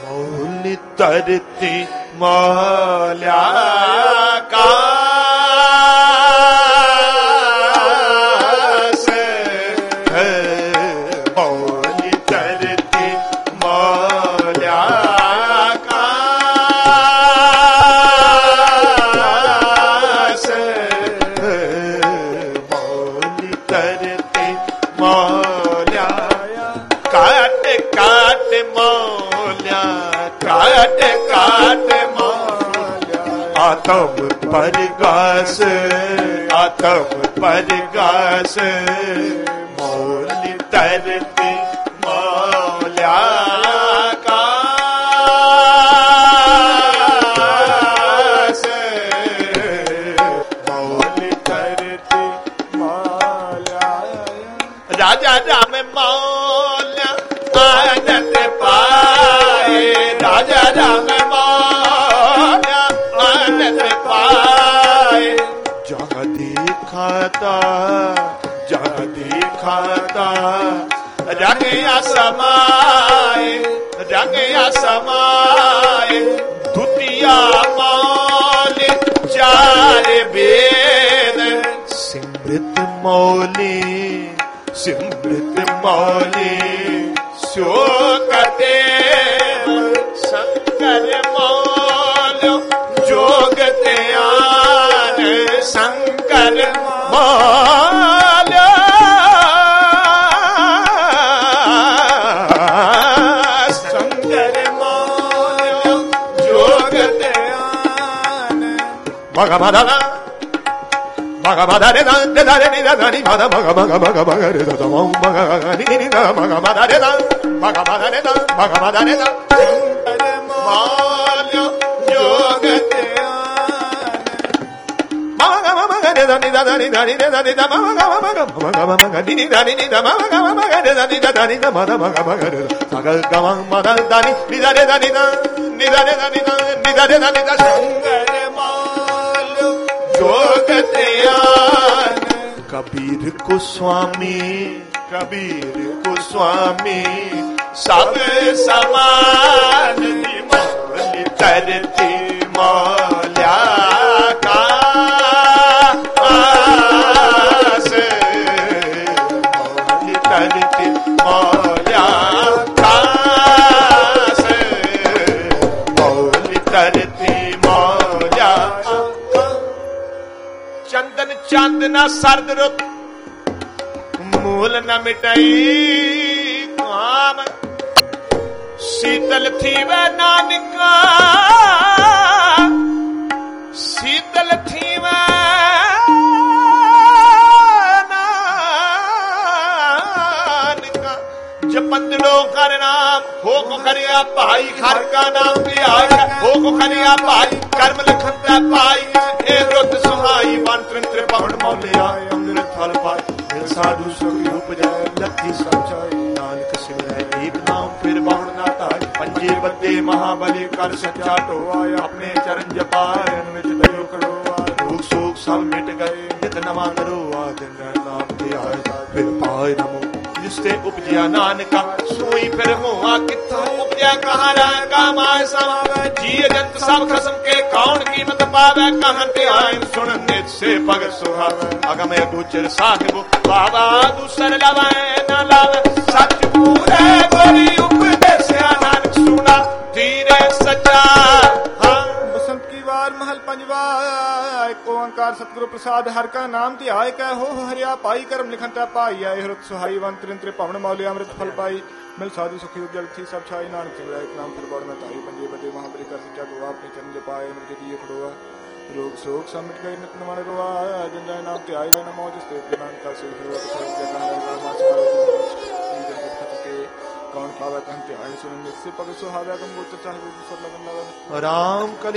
mall ਧਰਤੀ ਮੌਲਿਆ ਕਾ आत्म परगास आत्म परगास मौल तरती मौल्या कास मौल तरती मौल्या राजा राम मौल्या आनंद पाए राजा राम दिखाता रंग समाए दुतिया मौल चार वेद सिमृत मौली शोकते शंकर मौल जोगते आन शंकर मौल Bhagavadana Bhagavadare Dare Dare Dare Bhada Bhagavadare Bhagavadare Bhagavadare Bhagavadare Malya Yogate Kabir को स्वामी सब समान मौल तरती मौल्या कास मौल तरती मौल्या कास मौल तरती मौल्या चंदन चांदना सर्द रुत मूल न मिटाई काम शीतल थी वह नानिका शीतल थी वह नानिका जपंदड़ो कर नाम हो को करिया भाई घर का नाम दिया हो को करिया भाई कर्म लिखता पाई ए रुत सुहाई वन त्रिंत्र पवन मौलिया अमृत फल पाई साधु सुखी उपजाए लखी सचाई नानक सिमरै एक नाम फिर बहुड़ ना ताई पंजे बद्दे महाबली कर सच्चा टोआया अपने चरण जपाए विच दयो करोआ दुख सुख सब मिट गए नित नवा करोआ दिन नाम ते आए फिर पाए नमो जिसते उपजिया नानका सोई फिर हुआ किथों उपजिया कहाँ रंगा माय समावे जी जंत सब खसम के कौन कीमत पावे कहाँ ते आए सुन नित से भगत सुहावे अगम गोचर साहिब बाबा दूसर लवे न लावे सच पूरे गोरी उपदेशया नानक सुना धीरे सच्चा बसंत की वार महल पंजवा एक ओंकार सतगुरु प्रसाद हर का नाम ध्याय कह हो हरिया पाई कर्म लिखंता पाई आए हृत सुहाई वन त्रिंत्र पवन मौलिया अमृत फल पाई मिल साधु सुखी उज्जवल थी सब छाई नानक सिमरै एक नाम फिर बड़ में ताई पंजे बदे महाबली कर सच्चा तो आपने चरण जपाए अमृत दिए खड़ोआ रोग शोक समिट गए नित नमन रोआ जिन जय नाम ध्याय वे नमो जिसते ज्ञान का से कौन पावे कहते आए सुन निश्चय पग सुहावे गम गोचर चाहे सब लगन लगा राम